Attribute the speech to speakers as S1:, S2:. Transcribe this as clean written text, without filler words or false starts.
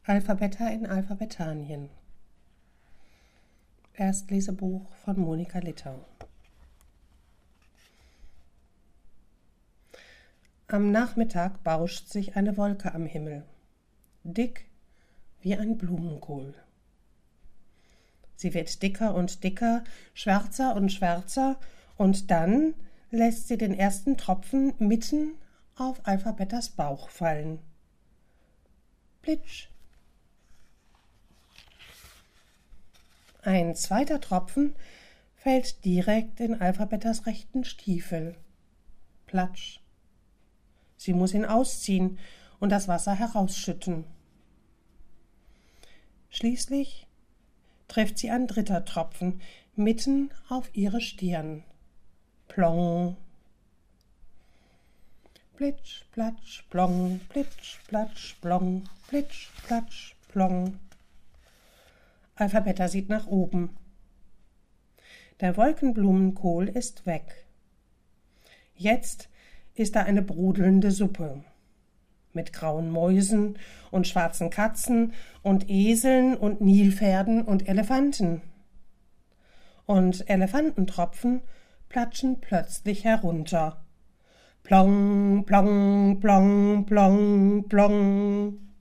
S1: Alphabeta in Alphabetanien. Erstlesebuch von Monika Littau. Am Nachmittag bauscht sich eine Wolke am Himmel, dick wie ein Blumenkohl. Sie wird dicker und dicker, schwärzer und schwärzer, und dann lässt sie den ersten Tropfen mitten auf Alphabetas Bauch fallen. Plitsch! Ein zweiter Tropfen fällt direkt in Alphabetas rechten Stiefel. Platsch! Sie muss ihn ausziehen und das Wasser herausschütten. Schließlich trifft sie ein dritter Tropfen mitten auf ihre Stirn. Plong! Plitsch, platsch, plong, plitsch, platsch, plong, plitsch, platsch, plong. Alphabeta sieht nach oben. Der Wolkenblumenkohl ist weg. Jetzt ist da eine brodelnde Suppe mit grauen Mäusen und schwarzen Katzen und Eseln und Nilpferden und Elefanten. Und Elefantentropfen platschen plötzlich herunter. Plong, plong, plong, plong, plong.